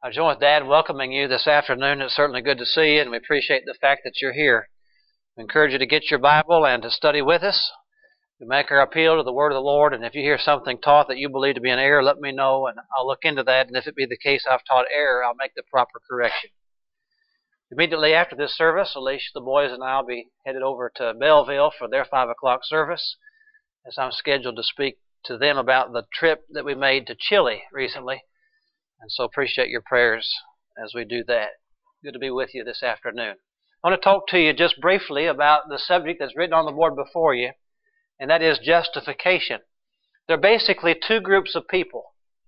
I join with Dad in welcoming you this afternoon. It's certainly good to see you, and we appreciate the fact that you're here. We encourage you to get your Bible and to study with us. We make our appeal to the Word of the Lord, and if you hear something taught that you believe to be an error, let me know, and I'll look into that, and if it be the case I've taught error, I'll make the proper correction. Immediately after this service, Alicia, the boys, and I will be headed over to Belleville for their 5 o'clock service, as I'm scheduled to speak to them about the trip that we made to Chile recently. And so appreciate your prayers as we do that. Good to be with you this afternoon. I want to talk to you just briefly about the subject that's written on the board before you, and that is justification. There are basically two groups of people,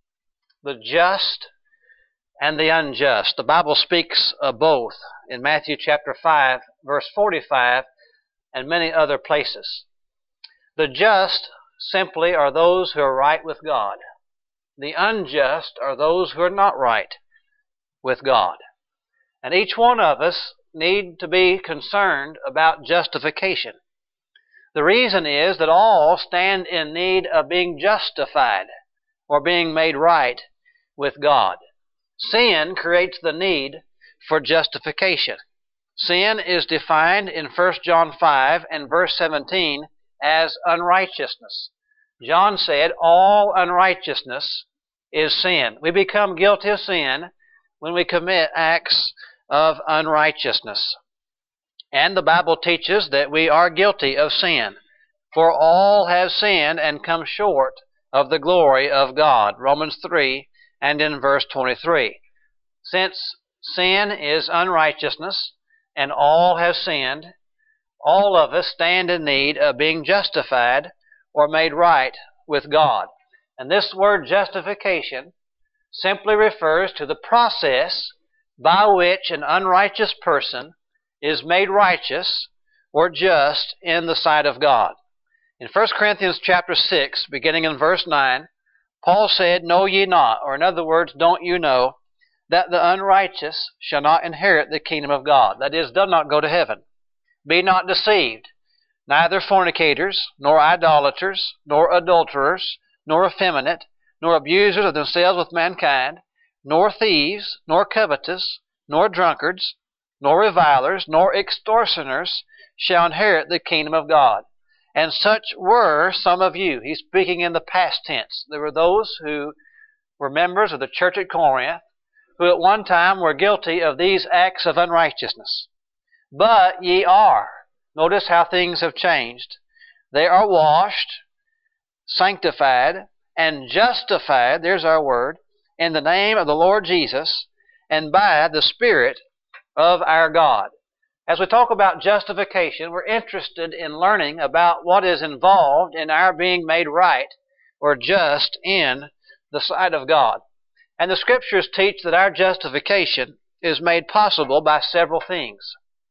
the just and the unjust. The Bible speaks of both in Matthew chapter 5, verse 45, and many other places. The just simply are those who are right with God. The unjust are those who are not right with God. And each one of us need to be concerned about justification. The reason is that all stand in need of being justified or being made right with God. Sin creates the need for justification. Sin is defined in 1 John 5 and verse 17 as unrighteousness. John said, all unrighteousness is sin. We become guilty of sin when we commit acts of unrighteousness. And the Bible teaches that we are guilty of sin. For all have sinned and come short of the glory of God. Romans 3 and in verse 23. Since sin is unrighteousness and all have sinned, all of us stand in need of being justified or made right with God. And this word justification simply refers to the process by which an unrighteous person is made righteous or just in the sight of God. In 1 Corinthians chapter 6, beginning in verse 9, Paul said, know ye not, or in other words, don't you know, that the unrighteous shall not inherit the kingdom of God. That is, does not go to heaven. Be not deceived. Neither fornicators, nor idolaters, nor adulterers, nor effeminate, nor abusers of themselves with mankind, nor thieves, nor covetous, nor drunkards, nor revilers, nor extortioners shall inherit the kingdom of God. And such were some of you. He's speaking in the past tense. There were those who were members of the church at Corinth who at one time were guilty of these acts of unrighteousness. But ye are. Notice how things have changed. They are washed, sanctified, and justified, there's our word, in the name of the Lord Jesus and by the Spirit of our God. As we talk about justification, we're interested in learning about what is involved in our being made right or just in the sight of God. And the Scriptures teach that our justification is made possible by several things.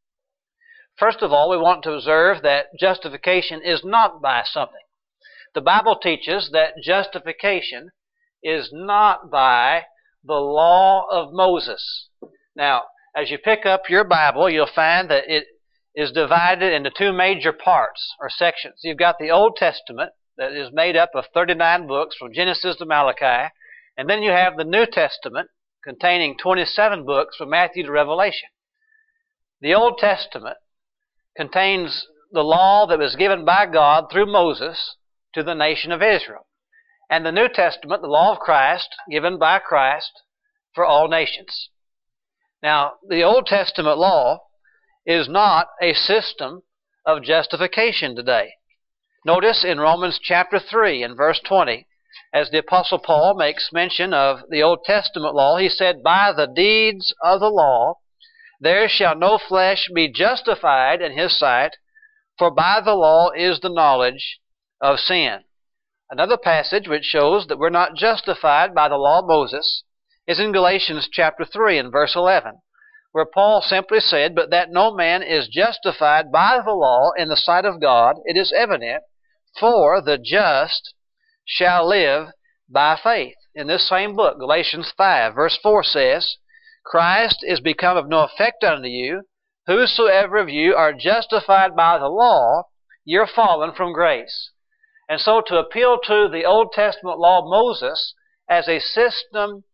First of all, we want to observe that justification is not by something. The Bible teaches that justification is not by the law of Moses. Now, as you pick up your Bible, you'll find that it is divided into two major parts or sections. You've got the Old Testament that is made up of 39 books from Genesis to Malachi, and then you have the New Testament containing 27 books from Matthew to Revelation. The Old Testament contains the law that was given by God through Moses to the nation of Israel. And the New Testament, the law of Christ, given by Christ for all nations. Now, the Old Testament law is not a system of justification today. Notice in Romans chapter 3 and verse 20, as the Apostle Paul makes mention of the Old Testament law, he said, by the deeds of the law, there shall no flesh be justified in his sight, for by the law is the knowledge of sin. Another passage which shows that we're not justified by the law of Moses is in Galatians chapter 3 and verse 11, where Paul simply said, but that no man is justified by the law in the sight of God, it is evident, for the just shall live by faith. In this same book, Galatians 5, verse 4 says, Christ is become of no effect unto you. Whosoever of you are justified by the law, you're fallen from grace. And so to appeal to the Old Testament law of Moses as a system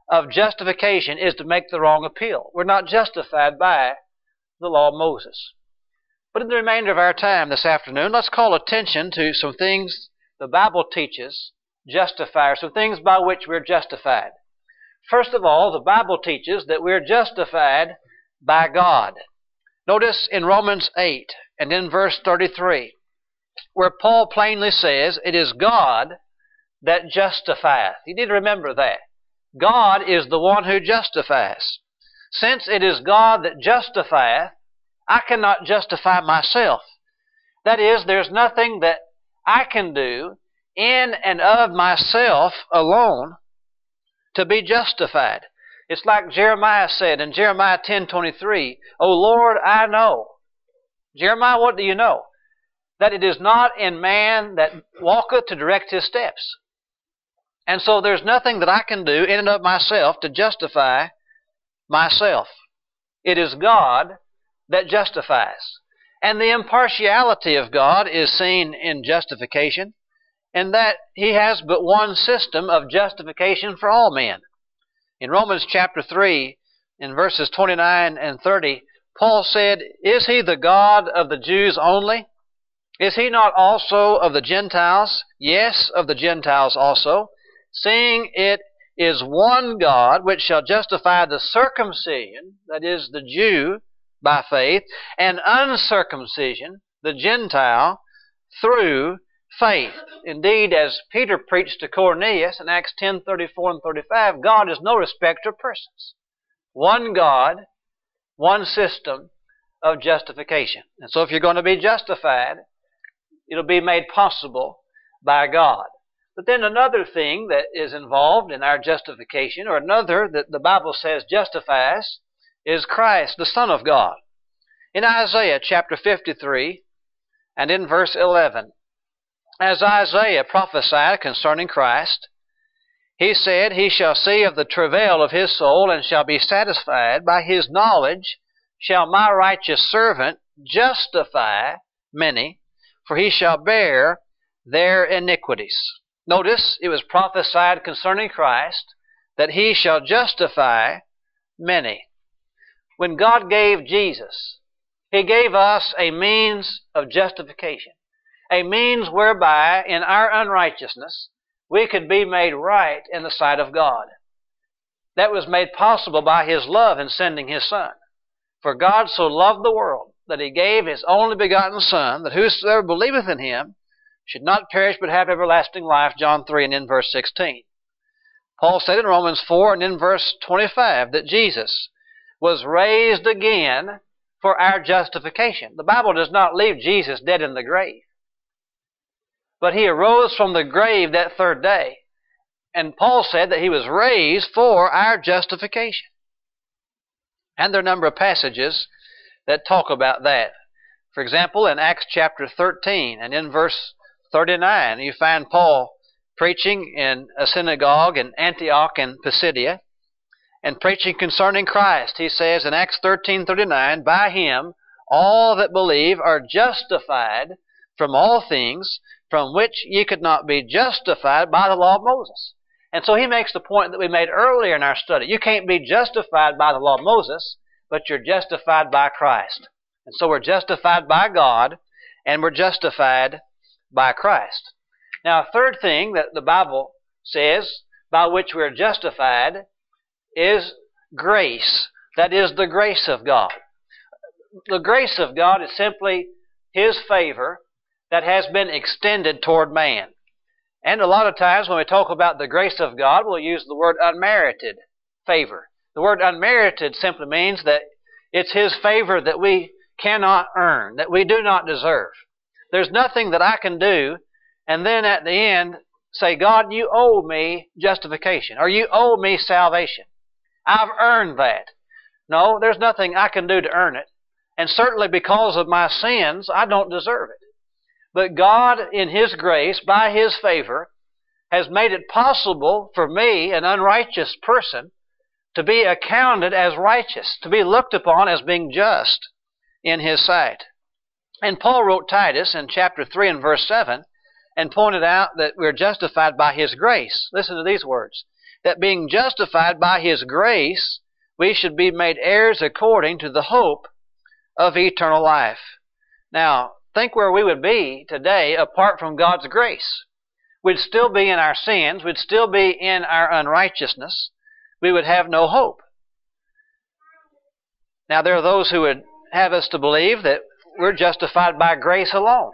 of justification is to make the wrong appeal. We're not justified by the law of Moses. But in the remainder of our time this afternoon, let's call attention to some things the Bible teaches justify, some things by which we're justified. First of all, the Bible teaches that we're justified by God. Notice in Romans 8 and in verse 33, where Paul plainly says, it is God that justifieth. You need to remember that. God is the one who justifies. Since it is God that justifieth, I cannot justify myself. That is, there's nothing that I can do in and of myself alone to be justified. It's like Jeremiah said in Jeremiah 10:23, O Lord, I know. Jeremiah, what do you know? That it is not in man that walketh to direct his steps. And so there's nothing that I can do in and of myself to justify myself. It is God that justifies. And the impartiality of God is seen in justification, and that He has but one system of justification for all men. In Romans chapter 3, in verses 29 and 30, Paul said, Is He the God of the Jews only? Is He not also of the Gentiles? Yes, of the Gentiles also, seeing it is one God which shall justify the circumcision, that is, the Jew, by faith, and uncircumcision, the Gentile, through faith. Indeed, as Peter preached to Cornelius in Acts 10:34 and 35, God is no respecter of persons. One God, one system of justification. And so if you're going to be justified, it'll be made possible by God. But then another thing that is involved in our justification, or another that the Bible says justifies, is Christ, the Son of God. In Isaiah chapter 53 and in verse 11, as Isaiah prophesied concerning Christ, he said, He shall see of the travail of his soul and shall be satisfied. By his knowledge shall my righteous servant justify many, for he shall bear their iniquities. Notice, it was prophesied concerning Christ that he shall justify many. When God gave Jesus, He gave us a means of justification, a means whereby in our unrighteousness we could be made right in the sight of God. That was made possible by His love in sending His Son. For God so loved the world that He gave His only begotten Son, that whosoever believeth in Him should not perish but have everlasting life, John 3 and in verse 16. Paul said in Romans 4 and in verse 25 that Jesus was raised again for our justification. The Bible does not leave Jesus dead in the grave. But He arose from the grave that third day. And Paul said that He was raised for our justification. And there are a number of passages that talk about that. For example, in Acts chapter 13 and in verse 39, you find Paul preaching in a synagogue in Antioch in Pisidia, and preaching concerning Christ. He says in Acts 13:39, By Him all that believe are justified from all things from which ye could not be justified by the law of Moses. And so he makes the point that we made earlier in our study. You can't be justified by the law of Moses, but you're justified by Christ. And so we're justified by God, and we're justified by Christ. Now, a third thing that the Bible says by which we're justified is grace. That is the grace of God. The grace of God is simply His favor that has been extended toward man. And a lot of times when we talk about the grace of God, we'll use the word unmerited favor. The word unmerited simply means that it's His favor that we cannot earn, that we do not deserve. There's nothing that I can do and then at the end say, God, you owe me justification, or you owe me salvation. I've earned that. No, there's nothing I can do to earn it. And certainly because of my sins, I don't deserve it. But God, in His grace, by His favor, has made it possible for me, an unrighteous person, to be accounted as righteous, to be looked upon as being just in His sight. And Paul wrote Titus in chapter 3 and verse 7 and pointed out that we're justified by His grace. Listen to these words. that being justified by His grace, we should be made heirs according to the hope of eternal life. Now, think where we would be today apart from God's grace. We'd still be in our sins. We'd still be in our unrighteousness. We would have no hope. Now, there are those who would have us to believe that we're justified by grace alone.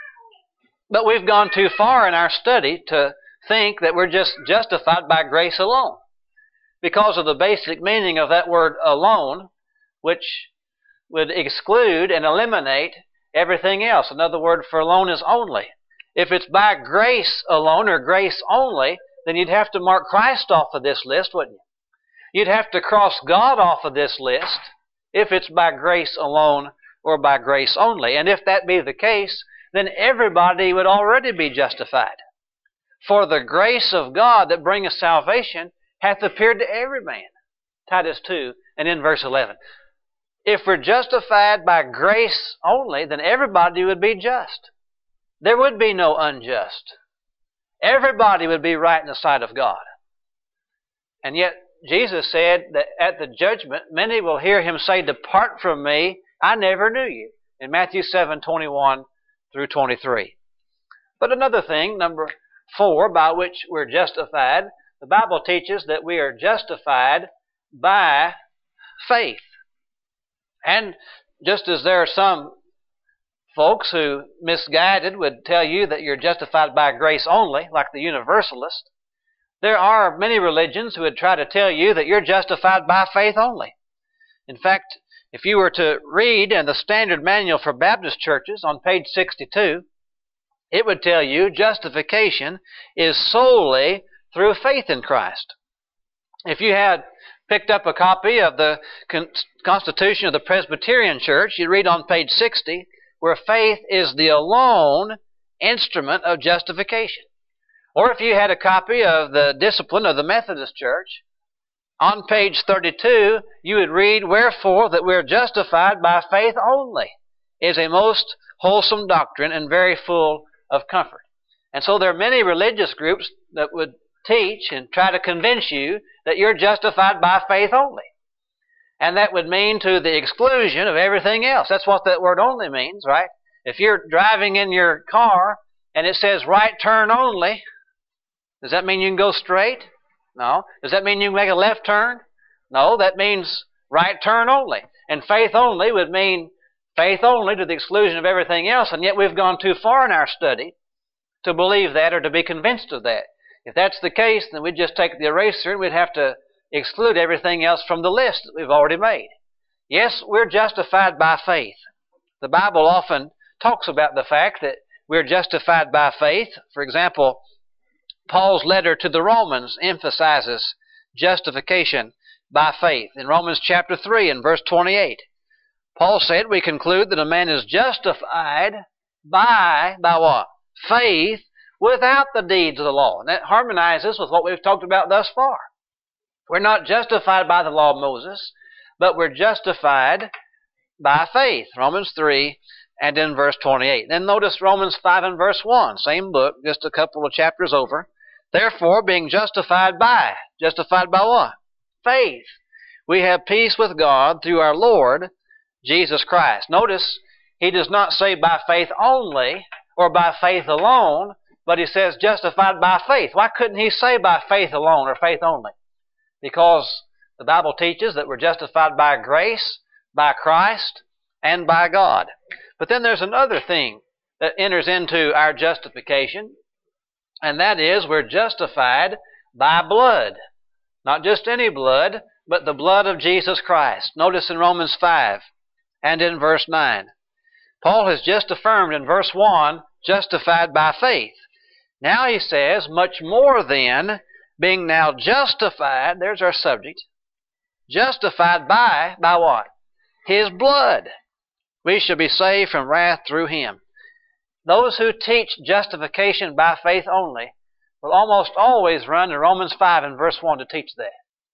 But we've gone too far in our study to think that we're just justified by grace alone, because of the basic meaning of that word alone, which would exclude and eliminate everything else. Another word for alone is only. If it's by grace alone or grace only, then you'd have to mark Christ off of this list, wouldn't you? You'd have to cross God off of this list if it's by grace alone or by grace only. And if that be the case, then everybody would already be justified. For the grace of God that bringeth salvation hath appeared to every man. Titus 2 and in verse 11. If we're justified by grace only, then everybody would be just. There would be no unjust. Everybody would be right in the sight of God. And yet, Jesus said that at the judgment, many will hear Him say, "Depart from me, I never knew you," in Matthew 7:21 through 23. But another thing, number 4, by which we're justified, the Bible teaches that we are justified by faith. And just as there are some folks who, misguided, would tell you that you're justified by grace only, like the Universalist, there are many religions who would try to tell you that you're justified by faith only. In fact, if you were to read in the Standard Manual for Baptist Churches on page 62, it would tell you justification is solely through faith in Christ. If you had picked up a copy of the Constitution of the Presbyterian Church, you'd read on page 60, where faith is the alone instrument of justification. Or if you had a copy of the Discipline of the Methodist Church, on page 32, you would read, "Wherefore that we're justified by faith only is a most wholesome doctrine and very full of comfort." And so there are many religious groups that would teach and try to convince you that you're justified by faith only. And that would mean to the exclusion of everything else. That's what that word only means, right? If you're driving in your car and it says right turn only, does that mean you can go straight? No. Does that mean you can make a left turn? No, that means right turn only. And faith only would mean faith only to the exclusion of everything else, and yet we've gone too far in our study to believe that or to be convinced of that. If that's the case, then we'd just take the eraser and we'd have to exclude everything else from the list that we've already made. Yes, we're justified by faith. The Bible often talks about the fact that we're justified by faith. For example, Paul's letter to the Romans emphasizes justification by faith. In Romans chapter 3 and verse 28, Paul said, "We conclude that a man is justified by what? Faith without the deeds of the law." And that harmonizes with what we've talked about thus far. We're not justified by the law of Moses, but we're justified by faith. Romans 3 and in verse 28. Then notice Romans 5 and verse 1. Same book, just a couple of chapters over. "Therefore, being justified by what? Faith. We have peace with God through our Lord Jesus Christ." Notice, he does not say by faith only or by faith alone, but he says justified by faith. Why couldn't he say by faith alone or faith only? Because the Bible teaches that we're justified by grace, by Christ, and by God. But then there's another thing that enters into our justification, and that is we're justified by blood. Not just any blood, but the blood of Jesus Christ. Notice in Romans 5 and in verse 9. Paul has just affirmed in verse 1, justified by faith. Now he says, "Much more then, being now justified," there's our subject, justified by what? His blood. We shall be saved from wrath through him. Those who teach justification by faith only will almost always run to Romans 5 and verse 1 to teach that.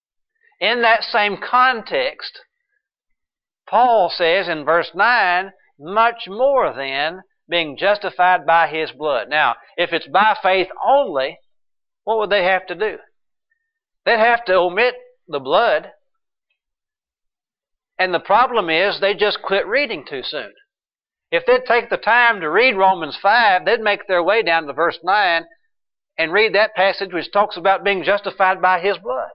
In that same context, Paul says in verse 9, "Much more then, being justified by his blood." Now, if it's by faith only, what would they have to do? They'd have to omit the blood. And the problem is they just quit reading too soon. If they'd take the time to read Romans 5, they'd make their way down to verse 9 and read that passage which talks about being justified by His blood.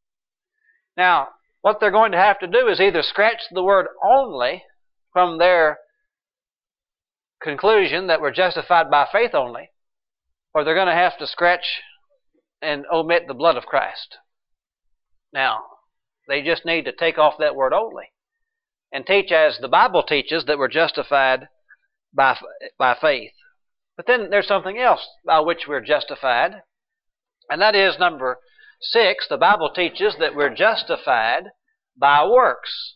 Now, what they're going to have to do is either scratch the word only from their conclusion that we're justified by faith only, or they're going to have to scratch and omit the blood of Christ. Now, they just need to take off that word only and teach as the Bible teaches that we're justified by faith. But then there's something else by which we're justified, and that is number 6. The Bible teaches that we're justified by works.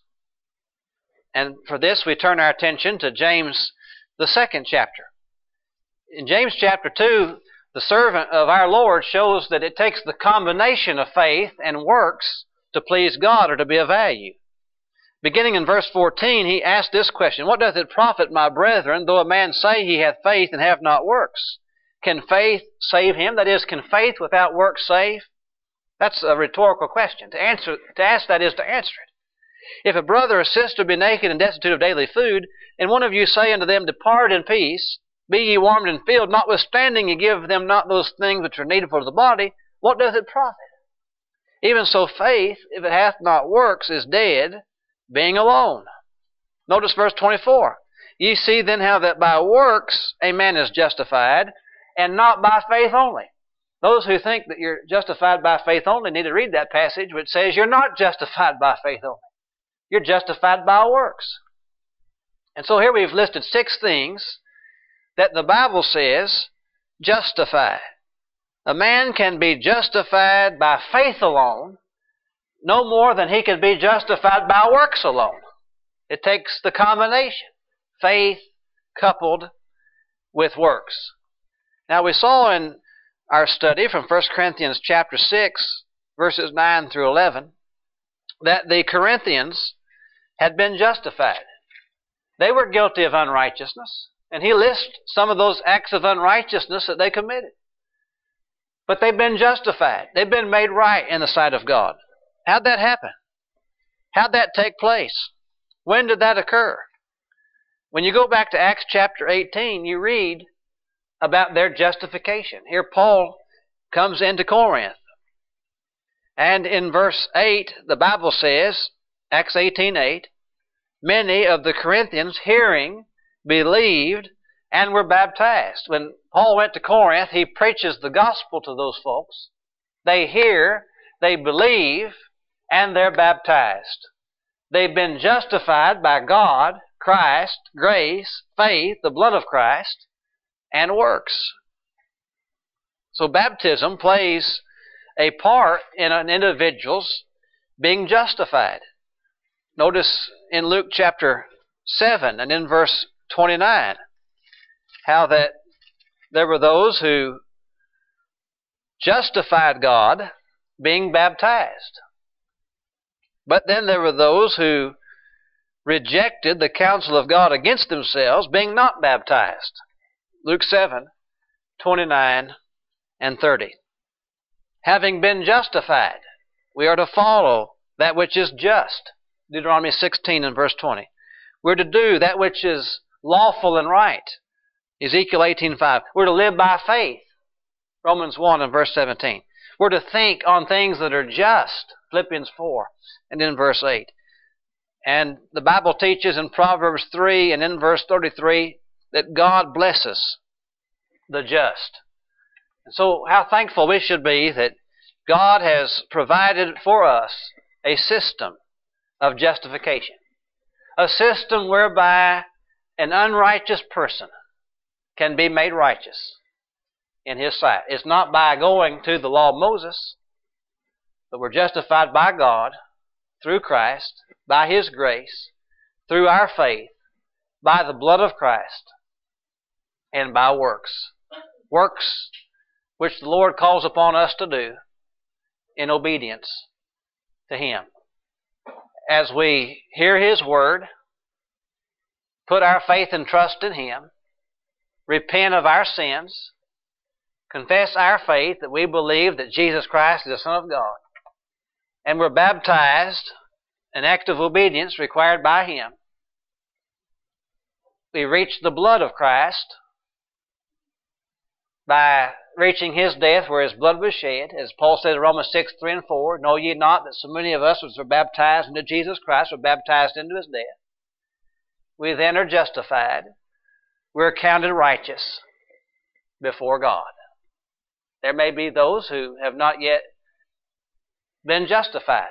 And for this we turn our attention to James, the 2nd chapter. In James chapter 2, the servant of our Lord shows that it takes the combination of faith and works to please God or to be of value. Beginning in verse 14, he asked this question, "What doth it profit, my brethren, though a man say he hath faith and have not works? Can faith save him?" That is, can faith without works save? That's a rhetorical question. To ask that is to answer it. If a brother or sister be naked and destitute of daily food, and one of you say unto them, "Depart in peace, be ye warmed and filled," notwithstanding ye give them not those things which are needful for the body, what doth it profit? Even so faith, if it hath not works, is dead, being alone. Notice verse 24. "Ye see then how that by works a man is justified, and not by faith only." Those who think that you're justified by faith only need to read that passage which says you're not justified by faith only. You're justified by works. And so here we've listed 6 things that the Bible says justify. A man can be justified by faith alone no more than he can be justified by works alone. It takes the combination, faith coupled with works. Now we saw in our study from 1 Corinthians chapter 6, verses 9 through 11, that the Corinthians had been justified. They were guilty of unrighteousness, and he lists some of those acts of unrighteousness that they committed. But they've been justified. They've been made right in the sight of God. How'd that happen? How'd that take place? When did that occur? When you go back to Acts chapter 18, you read about their justification. Here Paul comes into Corinth. And in verse 8, the Bible says, Acts 18:8, "Many of the Corinthians hearing believed and were baptized." When Paul went to Corinth, he preaches the gospel to those folks. They hear, they believe, and they're baptized. They've been justified by God, Christ, grace, faith, the blood of Christ, and works. So baptism plays a part in an individual's being justified. Notice in Luke chapter 7 and in verse 29 how that there were those who justified God being baptized. But then there were those who rejected the counsel of God against themselves, being not baptized. Luke 7:29 and 30. Having been justified, we are to follow that which is just. Deuteronomy 16 and verse 20. We're to do that which is lawful and right. Ezekiel 18:5. We're to live by faith. Romans 1 and verse 17. We're to think on things that are just. Philippians 4 and in verse 8. And the Bible teaches in Proverbs 3 and in verse 33 that God blesses the just. And so how thankful we should be that God has provided for us a system of justification. A system whereby an unrighteous person can be made righteous in His sight. It's not by going to the law of Moses, but we're justified by God through Christ, by His grace, through our faith, by the blood of Christ, and by works. Works which the Lord calls upon us to do in obedience to Him. As we hear His word, put our faith and trust in Him, repent of our sins, confess our faith that we believe that Jesus Christ is the Son of God, and we're baptized, an act of obedience required by Him. We reach the blood of Christ by reaching His death where His blood was shed. As Paul said in Romans 6:3-4, know ye not that so many of us which were baptized into Jesus Christ were baptized into His death? We then are justified. We're counted righteous before God. There may be those who have not yet been justified,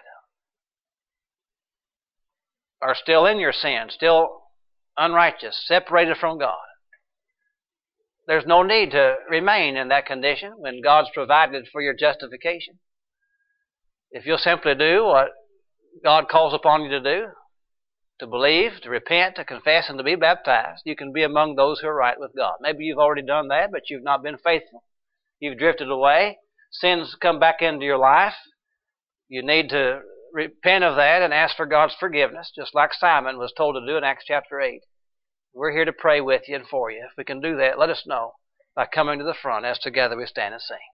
are still in your sin, still unrighteous, separated from God. There's no need to remain in that condition when God's provided for your justification. If you'll simply do what God calls upon you to do, to believe, to repent, to confess, and to be baptized, you can be among those who are right with God. Maybe you've already done that, but you've not been faithful. You've drifted away. Sin's come back into your life. You need to repent of that and ask for God's forgiveness, just like Simon was told to do in Acts chapter 8. We're here to pray with you and for you. If we can do that, let us know by coming to the front as together we stand and sing.